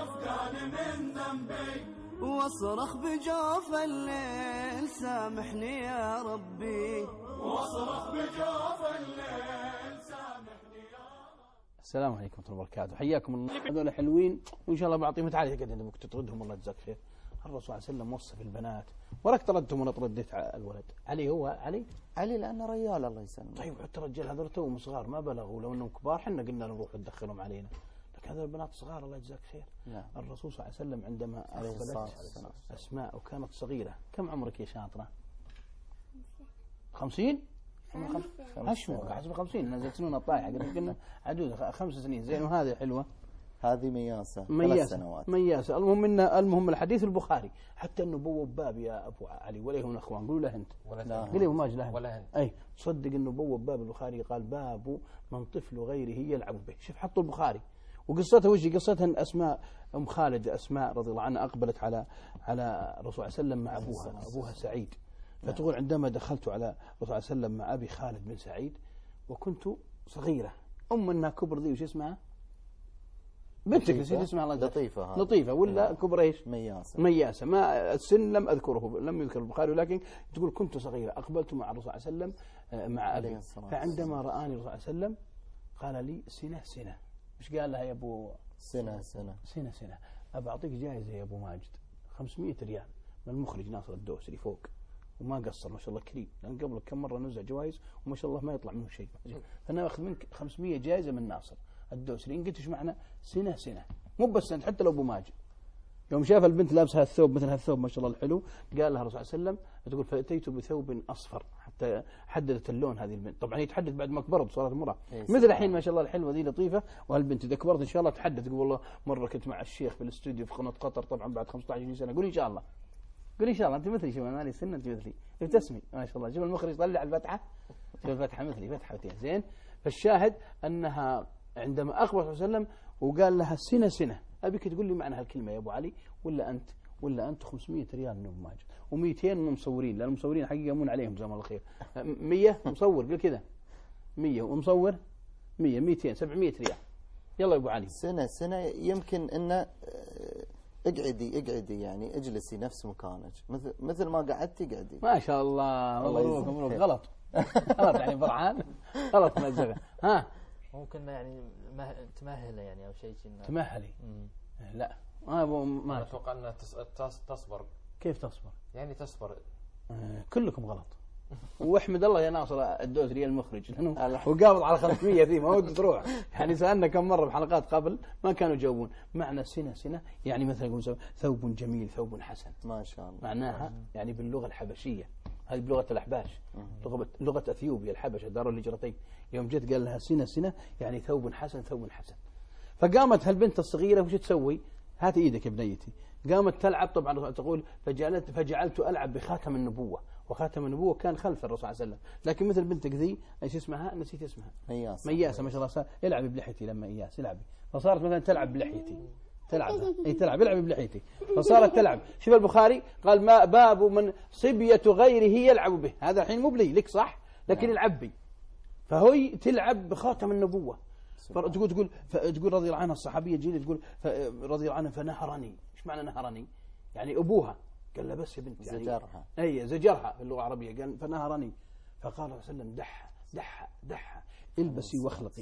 وافقاني من ذنبي واصرخ بجوف الليل سامحني يا ربي، واصرخ بجوف الليل سامحني يا ربي. السلام عليكم ورحمة الله وبركاته، حياكم الله. هذول حلوين وإن شاء الله بعطيهم. تعالي قد أنت ممكن تطردهم، الله يجزاك خير. الرسول صلى الله عليه وسلم وصف البنات، وراك طردتهم وأنا طرديت الولد. علي هو علي لأنه رجال الله يسلمك. طيب حتى الرجال هذول توهم صغار ما بلغوا، لو أنهم كبار حنا قلنا نروح ندخلهم علينا، لكن هذول البنات صغار الله يجزاك خير. نعم. الرسول صلى الله عليه وسلم عندما أقبلت أسماء وكانت صغيرة، كم عمرك يا شاطرة؟ 50؟ أشمو حسب 50 نزلت سنون الطايحة قلنا عجوزة 5 سنين. زين وهذه حلوة، هذه مياسة 3 سنوات مياسة. المهم الحديث البخاري حتى انه بوب باب يا ابو علي ولا هم اخوان، قولوا له انت قل لي وما له اي تصدق انه بوب باب البخاري قال باب من طفل غيره يلعب به. شوف حطوا البخاري وقصتها وش قصتها؟ ان اسماء ام خالد اسماء رضي الله عنها اقبلت على الرسول صلى الله عليه وسلم مع ابوها سعيد، فتقول عندما دخلت على الرسول صلى الله عليه وسلم مع ابي خالد بن سعيد وكنت صغيرة، انها كبر ذي وش اسمها؟ بنتك نسيت اسمها الله لطيفة ولا كبر ايش؟ مياسة. ما السن لم أذكره، لم يذكر البخاري، ولكن تقول كنت صغيرة أقبلت مع الرسول صلى الله عليه وسلم مع أبي، فعندما رآني الرسول صلى الله عليه وسلم قال لي سنة. مش قال لها يا أبو سنة أبى أعطيك جائزة يا أبو ماجد 500 ريال من المخرج ناصر الدوسري فوق، وما قصر ما شاء الله كريم، لأن قبل كم مرة نوزع جوائز وما شاء الله ما يطلع منه شيء، فأنا أخذ منك 500 جائزة من ناصر الدوسري. إن قلت إيش معنى سنة مو بس سنة، حتى لو أبو ماجد يوم شاف البنت لابسها الثوب مثل هالثوب ما شاء الله الحلو، قال لها الرسول صلى الله عليه وسلم تقول فأتيت بثوب أصفر، حتى حددت اللون هذه البنت. طبعا هي تحدث بعد ما كبرت صارت مرة مثل الحين ما شاء الله الحلوة ذي لطيفة، وهالبنت إذا كبرت إن شاء الله تحدث تقول والله مرة كنت مع الشيخ في الاستوديو في قناة قطر طبعا بعد 15 سنة. قولي إن شاء الله، قولي إن شاء الله أنت مثلي، شوف أنا لي سنة أنت مثلي، ابتسمي ما شاء الله. شوف المخرج طلع الفتحة، شوف الفتحة مثلي فتحتين. زين، فالشاهد أنها عندما أخبر صلى الله عليه وسلم وقال لها سنة أبيك تقول لي معنى هالكلمة يا أبو علي ولا أنت 500 ريال من أبو ماجد و200 من مصورين، لأن المصورين حقيقة يمون عليهم جزاهم الله خير. 100 مصور قل كذا 100 ومصور 100 200 700 ريال. يلا يا أبو علي. سنة يمكن إنه اقعدي يعني اجلسي نفس مكانك مثل ما قعدتي قعدي. ما شاء الله مبروك. غلط يعني فرحان غلط ما تزغى. ها ممكن يعني تمهله يعني او شيء تمهلي. لا ما اتوقع انها تصبر. كيف تصبر؟ يعني تصبر. كلكم غلط. واحمد الله يا ناصر الدوسري المخرج لانه وقابض على 500 ذي ما ودي تروح. يعني سالنا كم مره بحلقات قبل ما كانوا يجاوبون. معنى سنة يعني مثلا يقول ثوب جميل ثوب حسن ما شاء الله، معناها يعني باللغه الحبشيه، هذه بلغه الاحباش، لغه اثيوبيا الحبشه دار الهجرتين. يوم جت قال لها سنة يعني ثوب حسن ثوب حسن. فقامت هالبنت الصغيره وش تسوي؟ هات ايدك يا بنيتي. قامت تلعب طبعا تقول فجعلت العب بخاتم النبوه، وخاتم النبوه كان خلف الرسول صلى الله عليه وسلم. لكن مثل بنتك ذي ايش اسمها؟ نسيت اسمها. مياسه ما شاء الله. العبي بلحيتي لما اياس العبي، فصارت مثلا تلعب بلحيتي العبي بلحيتي، فصارت تلعب. شوف البخاري قال ما باب من صبية غيره يلعب به. هذا الحين مو بلي لك صح، لكن العب بي. فهي تلعب بخاتم النبوه. تقول رضي الله عنها الصحابيه جيده تقول رضي الله عنها فنهرني. ايش معنى نهرني؟ يعني ابوها قال له بس يا بنت يعني زجرها في اللغه العربيه. قال فنهرني، فقال صلى الله عليه وسلم دح البسي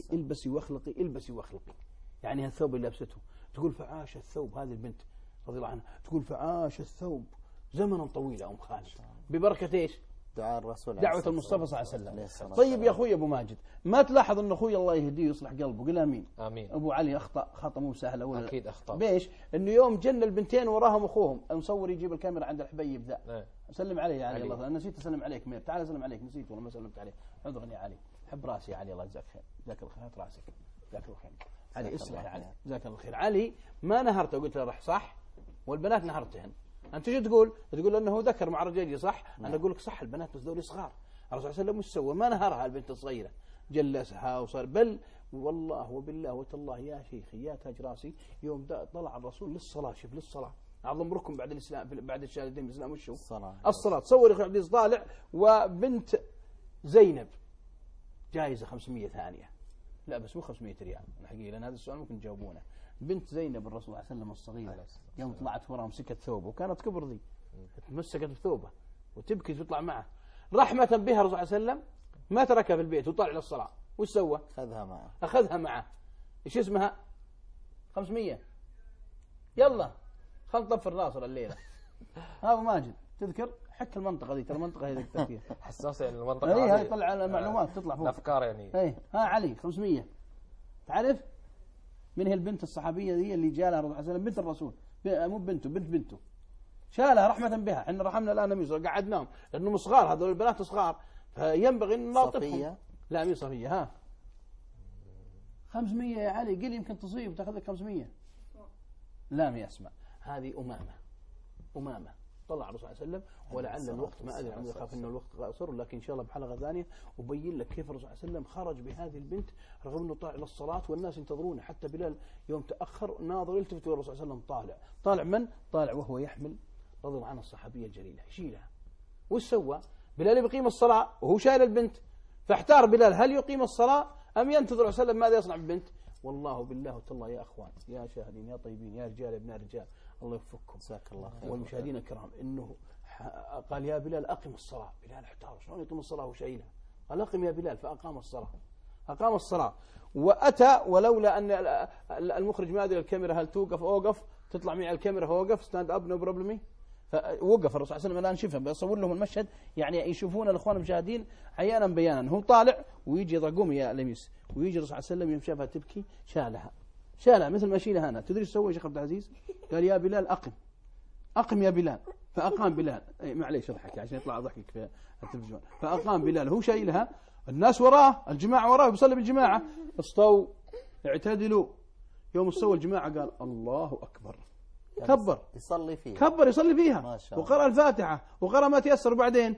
واخلقي. يعني هالثوب اللي لبسته. تقول فعاش الثوب، هذه البنت رضي الله عنها تقول فعاش الثوب زمنا طويلا ام خالد ببركه ايش؟ دعاء الرسول، دعوة المصطفى صلى الله عليه وسلم. طيب يا اخوي ابو ماجد، ما تلاحظ ان اخوي الله يهديه ويصلح قلبه؟ قل امين. ابو علي اخطا خطا مو سهل ولا اكيد اخطا. بيش انه يوم جن البنتين وراهم اخوهم، المصور يجيب الكاميرا عند الحبيب ذا سلم علي يا علي الله، انا نسيت اسلم عليك مير، تعال اسلم عليك نسيت والله ما سلمت عليك. عذرا يا علي، حب راسي يا علي الله يجزاك خير، جزاك الله خير راسك جزاك الله خير. علي اصلح يا علي جزاك الله خير. علي ما نهرته قلت له رح صح، والبنات نهرتهن. انت شو تقول؟ تقول انه ذكر مع رجالي صح؟ انا اقول لك صح، البنات بس ذولي صغار. الرسول صلى الله عليه وسلم وش سوى؟ ما نهرها البنت الصغيره، جلسها وصار بل والله وبالله وتالله يا شيخي يا تاج راسي يوم طلع الرسول للصلاه. شوف للصلاه اعظم ركن بعد الاسلام بعد الشهادتين بالاسلام وش هو؟ الصلاه. تصور يا اخي عبد طالع وبنت زينب جائزه 500 ثانيه. لا بس مو 500 ريال الحقيقه، لان هذا السؤال ممكن تجاوبونه. بنت زينب الرسول صلى الله عليه وسلم الصغيرة يوم طلعت ورا مسكت ثوبه وكانت كبر ذي تمسكت بثوبه وتبكي تطلع معه رحمة بها الرسول صلى الله عليه وسلم ما تركها في البيت وطلع للصلاة. وش سوى؟ أخذها معه. إيش اسمها؟ 500. يلا خل نطفر ناصر الليلة. هذا ماجد تذكر حك المنطقة ذي ترى المنطقة هذه ذكرت فيها حساسة يعني المنطقة هاي طلع المعلومات تطلع فوق الأفكار يعني. ها علي 500. تعرف من هي البنت الصحابية ذي اللي جالها الرسول صلى الله عليه وسلم بنت الرسول مو بنته بنته شالها رحمة بها. احنا رحمنا الآن نميز قعدناهم لأنهم صغار هذول البنات صغار فينبغي أن نلاطفهم. لا مين صفية. ها 500 يا علي قل يمكن تصيب تاخذ لك 500. لا مي أسمع هذه أمامة طلع الرسول صلى الله عليه وسلم ولعل الوقت ما أدري عن أخاف أنه الوقت قصر لكن إن شاء الله بحلقة ثانية أبين لك كيف الرسول صلى الله عليه وسلم خرج بهذه البنت رغم أنه طالع للصلاة والناس ينتظرونه. حتى بلال يوم تأخر ناظر يلتفت والرسول صلى الله عليه وسلم طالع من؟ طالع وهو يحمل رضي الله عنه الصحابية الجليلة يشيلها. وش سوى؟ بلال يقيم الصلاة وهو شايل البنت فاحتار بلال هل يقيم الصلاة أم ينتظر الرسول صلى الله عليه وسلم ماذا يصنع بالبنت؟ والله بالله والله يا أخوان يا شاهدين يا طيبين يا رجال يا ابن رجال الله يوفقكم جزاك الله خير والمشاهدين الكرام إنه قال يا بلال أقم الصلاة. بلال احتار شلون يقيم الصلاة وشايلها؟ قال أقم يا بلال فأقام الصلاة. أقام الصلاة وأتى ولولا أن المخرج ما أدري الكاميرا هل توقف أوقف تطلع معي الكاميرا وقف ستاند أب نو بروبلمي فوقف الرسول صلى الله عليه وسلم الآن شوفها بيصور لهم المشهد يعني يشوفون الأخوان المشاهدين عيانا بيانا. هو طالع ويجي يضرقوم يا لميس ويجي الرسول صلى الله عليه وسلم يوم شافها تبكي شالها مثل ما شيلها أنا. تدري ايش سوى يا شيخ عبد العزيز؟ قال يا بلال أقم يا بلال فأقام بلال. معليش اضحك عشان يطلع ضحكك في التلفزيون. فأقام بلال هو شايلها الناس وراه الجماعة وراه بيصلي بالجماعة استووا اعتدلوا. يوم استوى الجماعة قال الله أكبر كبر يصلي فيها كبر يصلي فيها وقرأ الفاتحة وقرأ ما تيسر وبعدين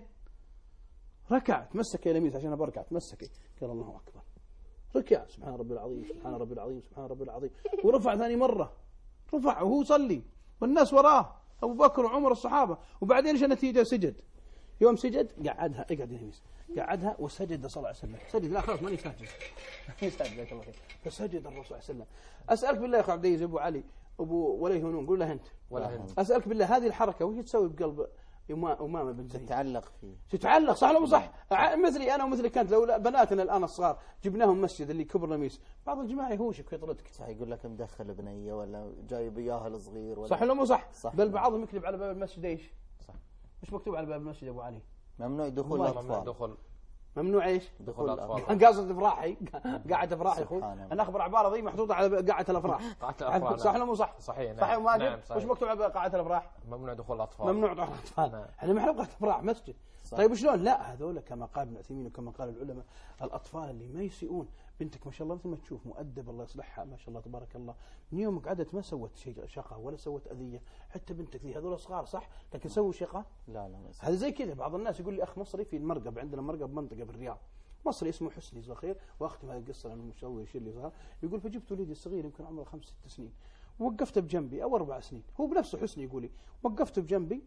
ركع تمسك يا لميس عشان بركع تمسكي قال الله أكبر ركع سبحان ربي العظيم سبحان ربي العظيم سبحان ربي العظيم ورفع ثاني مرة رفع وهو يصلي والناس وراه أبو بكر وعمر الصحابة. وبعدين ايش النتيجة؟ سجد. يوم سجد قعدها اقعد يا لميس قعدها وسجد صلى الله عليه وسلم سجد لا خلاص ماني ساجد جزاك الله خير. فسجد الرسول صلى الله عليه وسلم. أسألك بالله يا أخو عبد العزيز أبو علي أبو وليه هنون قول له أنت أسألك بالله هذه الحركة وش تسوي بقلب أمامة بنت زيد؟ تتعلق فيه تتعلق صح ولا مو صح؟ مثلي أنا ومثلك كانت لو بناتنا الآن الصغار جبناهم مسجد اللي كبر لميس بعض الجماعة يهوشك ويطردك صح يقول لك مدخل بنية ولا جايب إياها الصغير ولا صح ولا مو صح؟ بل بعضهم يكتب على باب المسجد ايش؟ صح مش مكتوب على باب المسجد أبو علي ممنوع دخول الأطفال ممنوع ايش؟ دخول الأطفال. قاصد افراحي قاعة افراحي اخوي انا اخبر عبارة ذي محطوطة على قاعة الافراح صح ولا مو صح؟ صحيح صحيح وما وش مكتوب على قاعة الافراح؟ ممنوع دخول الأطفال ممنوع دخول الأطفال. احنا ما قاعة افراح مسجد صح. طيب وشلون؟ لا هذول كما قال ابن عثيمين وكما قال العلماء الأطفال اللي ما يسيئون بنتك ما شاء الله مثل ما تشوف مؤدب الله يصلحها ما شاء الله تبارك الله من يوم قعدت ما سوت شيء شقة ولا سوت أذية. حتى بنتك ذي هذول صغار صح لكن سووا شقة لا هذا زي كذا. بعض الناس يقول لي أخ مصري في المرقب عندنا مرقب منطقة بالرياض مصري اسمه حسني جزاه خير واختم هذه القصة لأنه مش الله يشير لي صغار. يقول فجبت وليدي الصغير يمكن عمره 5-6 سنين ووقفته بجنبي أو 4 سنين هو بنفسه حسني يقول لي وقفته بجنبي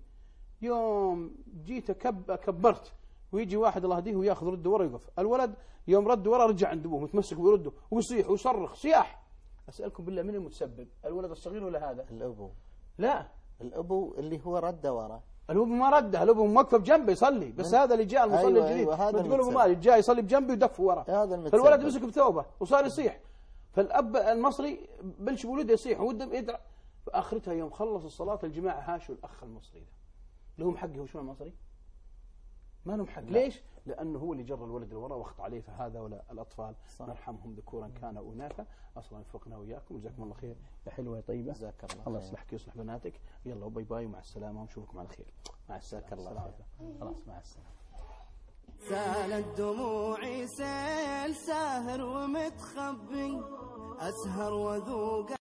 يوم جيت كبرت ويجي واحد الله يهديه وياخذ رده ورا يقف الولد يوم رد ورا رجع عند ابوه متمسك ويرده ويصيح ويصرخ صياح. اسالكم بالله من المتسبب الولد الصغير ولا هذا؟ الابو. لا الابو اللي هو رده ورا. الابو ما رده الابو موقف بجنبه يصلي بس هذا اللي جاء المصلي الجديد تقول ابو مالك جاي يصلي بجنبي ودف ورا فالولد مسك بثوبه وصار يصيح. فالاب المصري بلش بولده يصيح وده يدرع. فاخرتها يوم خلص الصلاه الجماعه هاشوا الاخ المصري ده لهم حقه هو شو المصري؟ ما لهم حق. ليش؟ لأنه هو اللي جر الولد لورا واخط عليه. فهذا ولا الأطفال نرحمهم ذكورا كان أو إناثا أصلا وفقنا وإياكم جزاكم الله خير يا حلوة يا طيبة جزاك الله يصلحك ويصلح بناتك. يلا باي باي ومع السلامة ونشوفكم على خير مع السلامة. خلاص مع السلامة. سالت دموعي سيل ساهر ومتخبي أسهر وذوق